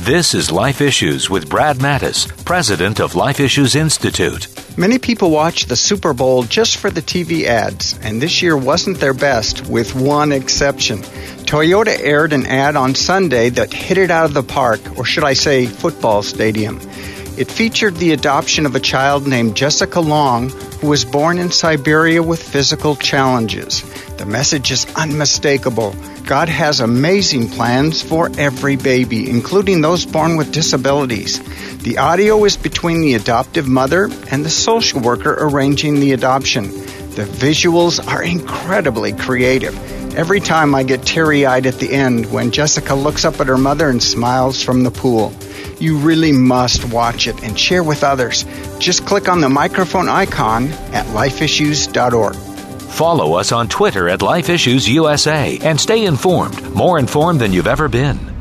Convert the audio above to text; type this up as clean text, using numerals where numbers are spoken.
This is Life Issues with Brad Mattis, president of Life Issues Institute. Many people watch the Super Bowl just for the TV ads, and this year wasn't their best, with one exception. Toyota aired an ad on Sunday that hit it out of the park, or should I say football stadium. It featured the adoption of a child named Jessica Long, who was born in Siberia with physical challenges. The message is unmistakable. God has amazing plans for every baby, including those born with disabilities. The audio is between the adoptive mother and the social worker arranging the adoption. The visuals are incredibly creative. Every time I get teary-eyed at the end when Jessica looks up at her mother and smiles from the pool. You really must watch it and share with others. Just click on the microphone icon at lifeissues.org. Follow us on Twitter at Life Issues USA and stay informed, more informed than you've ever been.